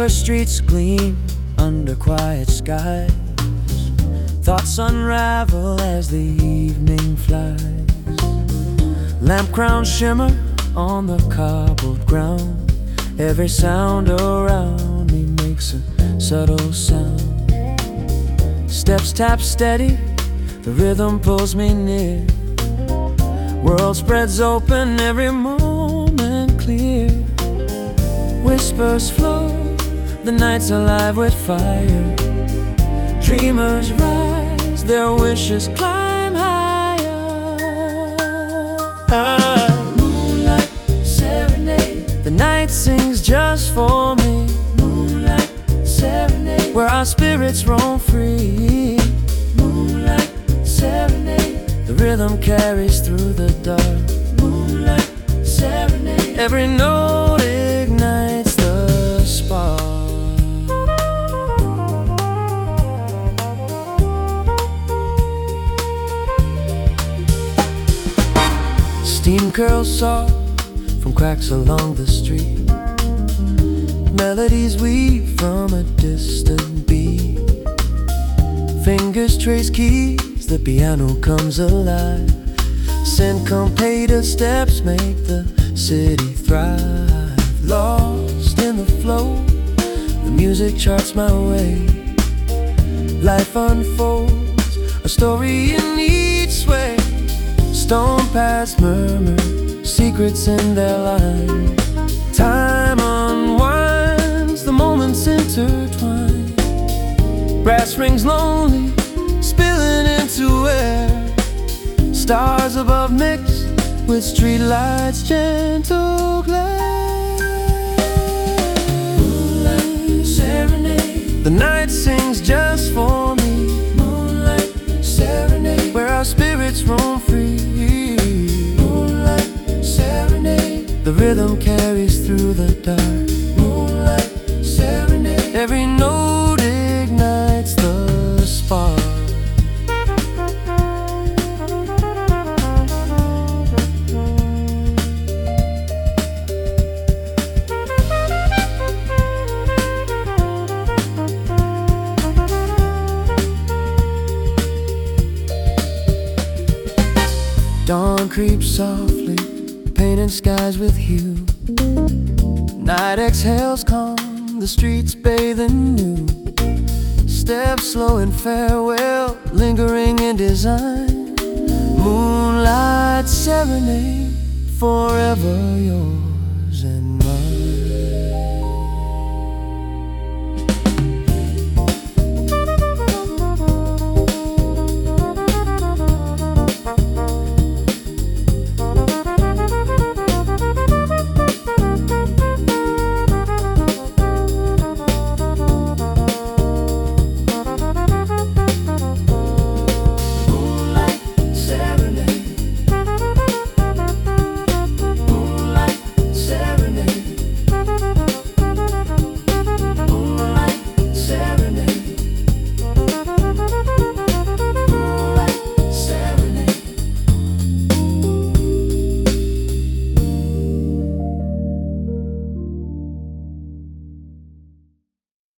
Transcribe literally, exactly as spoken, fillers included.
where streets gleam under quiet skies. Thoughts unravel as the evening flies. Lamp crowns shimmer on the cobbled ground. Every sound around me makes a subtle sound. Steps tap steady, the rhythm pulls me near. World spreads open, every moment clear. Whispers flow, the night's alive with fire. Dreamers rise, their wishes climb higher. Ah. Moonlight serenade, the night sings just for me. Moonlight serenade, where our spirits roam free. Moonlight serenade, the rhythm carries through the dark. Moonlight serenade, every note ignites the spark. Steam curls soft from cracks along the street. Melodies weave from a distant beat. Fingers trace keys, the piano comes alive. Syncopated steps make the city thrive. Lost in the flow, the music charts my way. Life unfolds, a story in each sway. Stone paths murmur, secrets in their line. Time unwinds, the moments intertwine. Brass rings lonely, spilling into air. Stars above mix with streetlights' gentle glare. Moonlight serenade, the night sings just for me. Moonlight serenade, where our spirits roam free. Moonlight serenade, the rhythm carries through the dark. Moonlight serenade, every note ignites the spark. Dawn creeps softly, painting skies with hue. Night exhales calm, the streets bathe in new. Steps slow in farewell, lingering in design. Moonlight serenade, forever yours and mine.